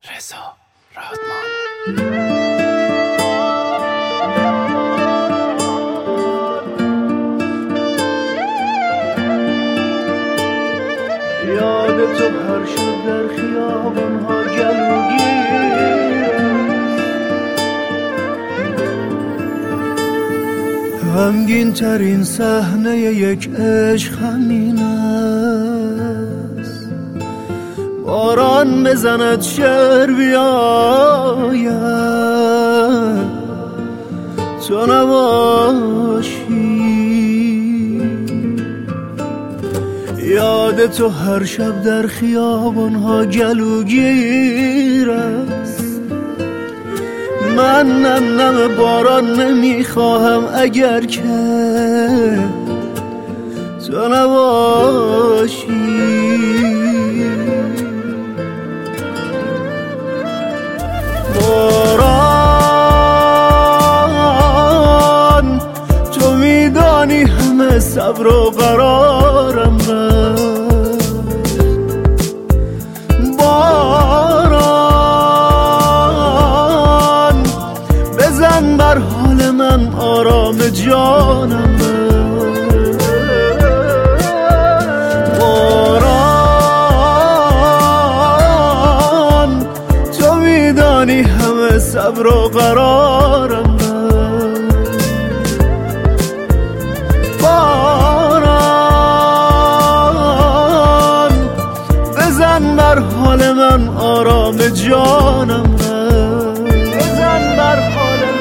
رضا رادمان. یاد تو هر شب در خیابان‌ها گلوگیر، غمگین ترین صحنه یک عشق همین است. باران بزند شعر بیاید تو نباشی. یاد تو هر شب در خیابان‌ها گلوگیر است. من نم باران نمیخواهم اگر که تو نباشی. باران تو میدانی همه صبر و قرارم رفت. باران بزن بر حال من آرام جانم رفت. باران تو میدانی همه صبر و قرارم رفت. باران بزن بر حال من آرام جانم رفت. بزن بر حال من.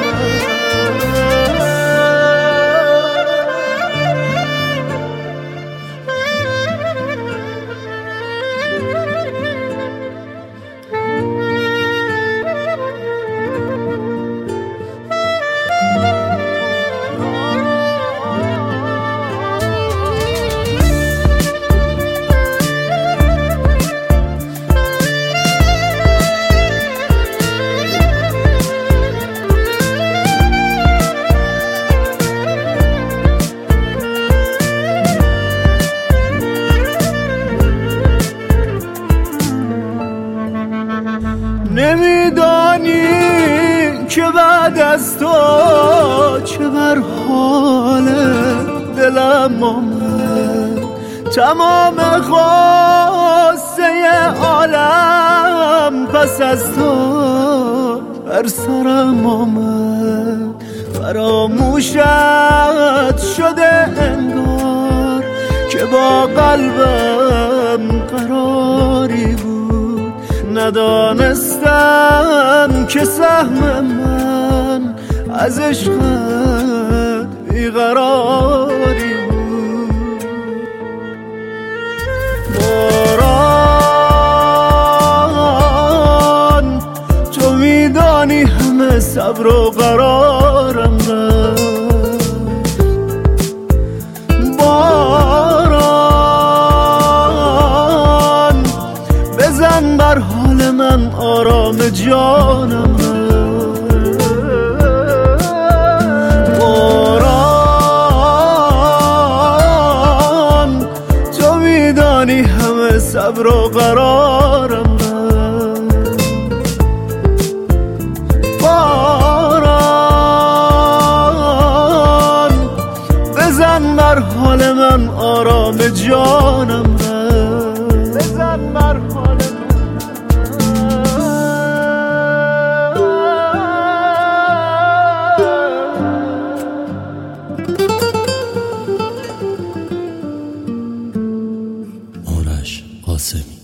نمیدانی که بعد از تو چه بر حال دلم آمد. تمام خواسته عالم پس از تو بر سرم آمد. فراموشت شده انگار که با قلبم قراری بود. ندانستم که سهم من از عشقت بیقراری بود. باران تو میدانی همه صبر و قرارم رفت. باران بزن بر حال من آرام جانم رفت. باران تو میدانی همه صبر و قرارم رفت. باران بزن بر حال من آرام جانم رفت. بزن بر حال من. آرش قاسمی.